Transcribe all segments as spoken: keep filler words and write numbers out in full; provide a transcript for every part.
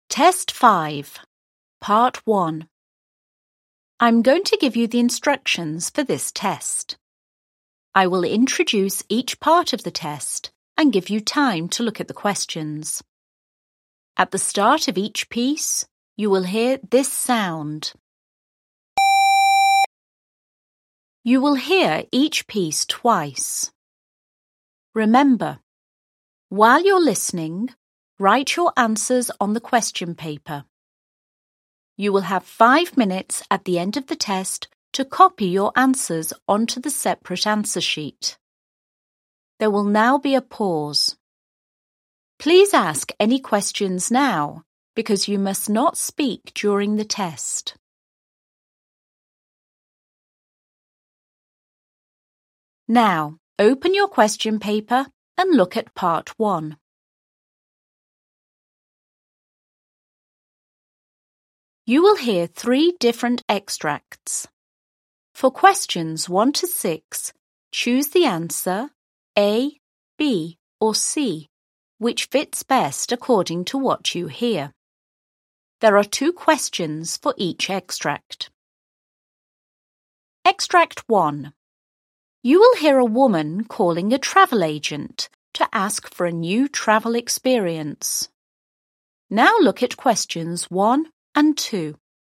Test five, Part one. I'm going to give you the instructions for this test. I will introduce each part of the test and give you time to look at the questions. At the start of each piece, you will hear this sound. You will hear each piece twice. Remember, while you're listening, write your answers on the question paper. You will have five minutes at the end of the test to copy your answers onto the separate answer sheet. There will now be a pause. Please ask any questions now, because you must not speak during the test. Now, open your question paper and look at part one. You will hear three different extracts. For questions one to six, choose the answer A, B, or C, which fits best according to what you hear. There are two questions for each extract. Extract one. You will hear a woman calling a travel agent to ask for a new travel experience. Now look at questions one and two.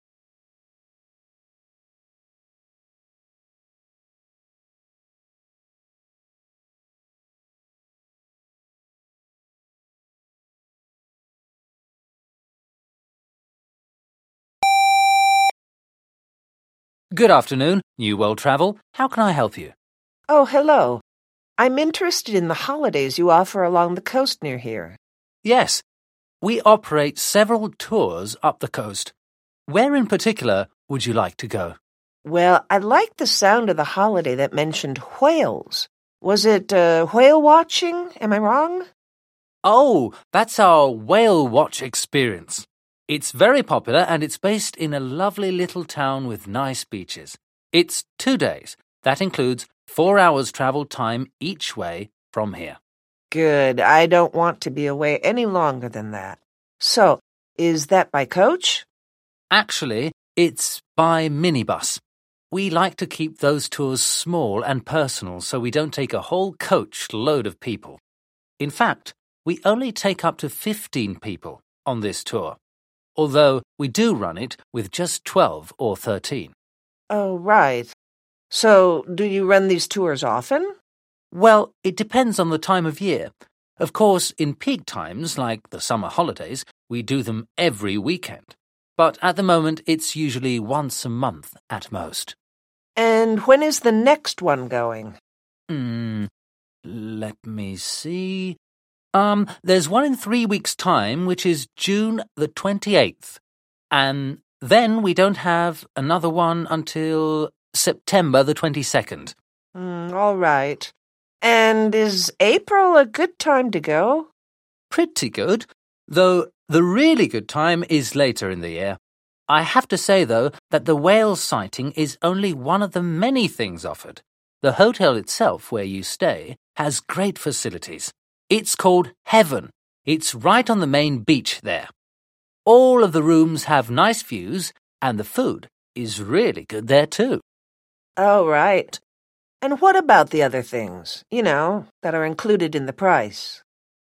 Good afternoon, New World Travel. How can I help you? Oh, hello. I'm interested in the holidays you offer along the coast near here. Yes, we operate several tours up the coast. Where in particular would you like to go? Well, I liked the sound of the holiday that mentioned whales. Was it uh, whale watching? Am I wrong? Oh, that's our Whale Watch experience. It's very popular and it's based in a lovely little town with nice beaches. It's two days. That includes four hours travel time each way from here. Good. I don't want to be away any longer than that. So, is that by coach? Actually, it's by minibus. We like to keep those tours small and personal so we don't take a whole coach load of people. In fact, we only take up to fifteen people on this tour, although we do run it with just twelve or thirteen. Oh, right. So, do you run these tours often? Well, it depends on the time of year. Of course, in peak times, like the summer holidays, we do them every weekend. But at the moment, it's usually once a month at most. And when is the next one going? Hmm, let me see. Um, there's one in three weeks' time, which is June the twenty-eighth. And then we don't have another one until September the twenty-second. Mm, all right. And is April a good time to go? Pretty good, though the really good time is later in the year. I have to say, though, that the whale sighting is only one of the many things offered. The hotel itself, where you stay, has great facilities. It's called Heaven. It's right on the main beach there. All of the rooms have nice views, and the food is really good there too. Oh, right. And what about the other things, you know, that are included in the price?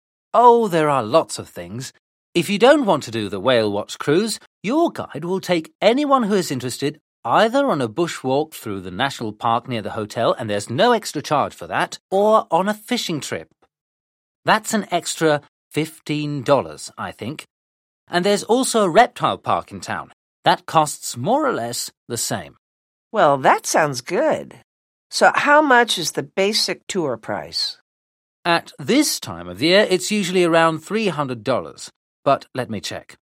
Oh, there are lots of things. If you don't want to do the Whale Watch cruise, your guide will take anyone who is interested either on a bushwalk through the national park near the hotel, and there's no extra charge for that, or on a fishing trip. That's an extra fifteen dollars, I think. And there's also a reptile park in town. That costs more or less the same. Well, that sounds good. So how much is the basic tour price? At this time of the year, it's usually around three hundred dollars. But let me check.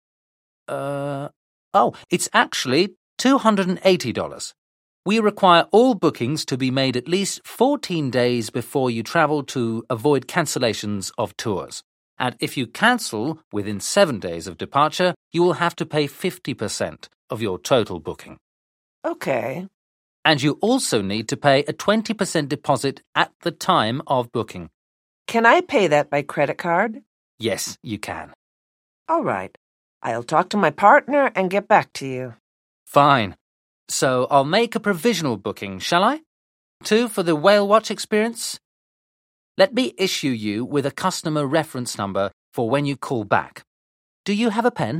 Uh, oh, it's actually two hundred eighty dollars. We require all bookings to be made at least fourteen days before you travel to avoid cancellations of tours. And if you cancel within seven days of departure, you will have to pay fifty percent of your total booking. Okay. And you also need to pay a twenty percent deposit at the time of booking. Can I pay that by credit card? Yes, you can. All right. I'll talk to my partner and get back to you. Fine. So I'll make a provisional booking, shall I? Two for the whale watch experience? Let me issue you with a customer reference number for when you call back. Do you have a pen?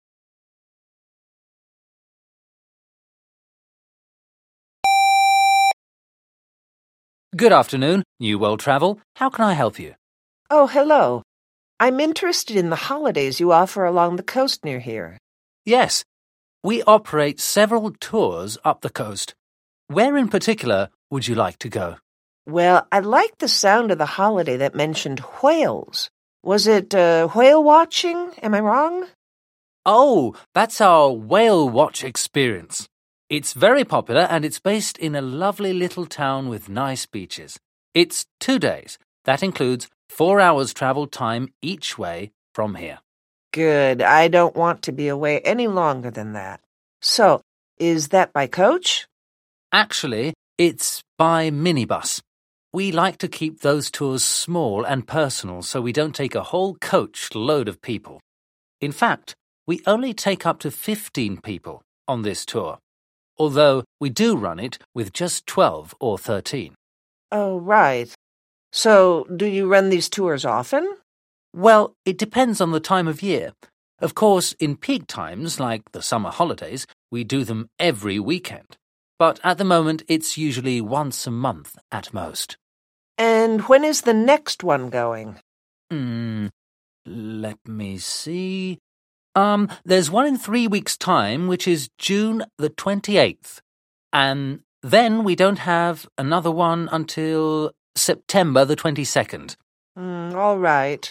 Good afternoon, New World Travel. How can I help you? Oh, hello. I'm interested in the holidays you offer along the coast near here. Yes, we operate several tours up the coast. Where in particular would you like to go? Well, I like the sound of the holiday that mentioned whales. Was it uh, whale watching? Am I wrong? Oh, that's our whale watch experience. It's very popular and it's based in a lovely little town with nice beaches. It's two days. That includes four hours travel time each way from here. Good. I don't want to be away any longer than that. So, is that by coach? Actually, it's by minibus. We like to keep those tours small and personal so we don't take a whole coach load of people. In fact, we only take up to fifteen people on this tour, although we do run it with just twelve or thirteen. Oh, right. So, do you run these tours often? Well, it depends on the time of year. Of course, in peak times, like the summer holidays, we do them every weekend. But at the moment, it's usually once a month at most. And when is the next one going? Hmm, let me see. Um, there's one in three weeks' time, which is June the twenty-eighth. And then we don't have another one until September the twenty-second. Mm, all right.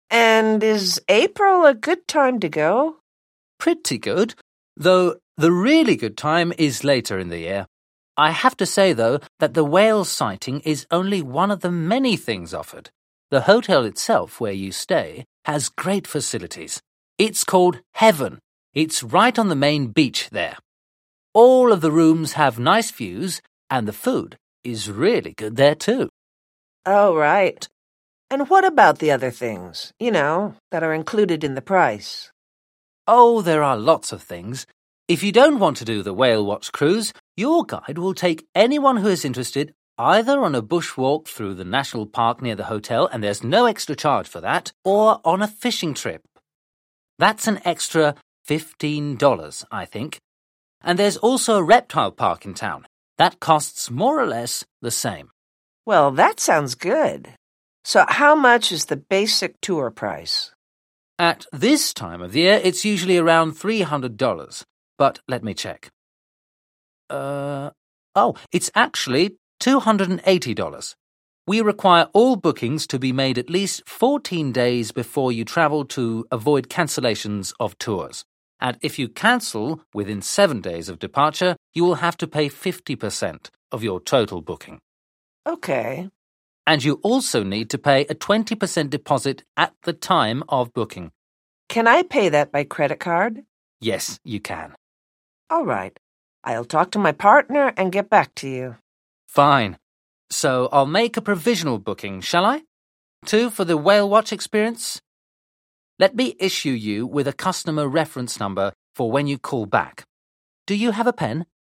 And is April a good time to go? Pretty good, though the really good time is later in the year. I have to say, though, that the whale sighting is only one of the many things offered. The hotel itself, where you stay, has great facilities. It's called Heaven. It's right on the main beach there. All of the rooms have nice views, and the food is really good there too. Oh, right. And what about the other things, you know, that are included in the price? Oh, there are lots of things. If you don't want to do the whale watch cruise, your guide will take anyone who is interested either on a bushwalk through the national park near the hotel, and there's no extra charge for that, or on a fishing trip. That's an extra fifteen dollars, I think. And there's also a reptile park in town. That costs more or less the same. Well, that sounds good. So how much is the basic tour price? At this time of year, it's usually around three hundred dollars. But let me check. Uh, oh, it's actually two hundred eighty dollars. We require all bookings to be made at least fourteen days before you travel to avoid cancellations of tours. And if you cancel within seven days of departure, you will have to pay fifty percent of your total booking. Okay. And you also need to pay a twenty percent deposit at the time of booking. Can I pay that by credit card? Yes, you can. All right. I'll talk to my partner and get back to you. Fine. So I'll make a provisional booking, shall I? Two for the whale watch experience? Let me issue you with a customer reference number for when you call back. Do you have a pen?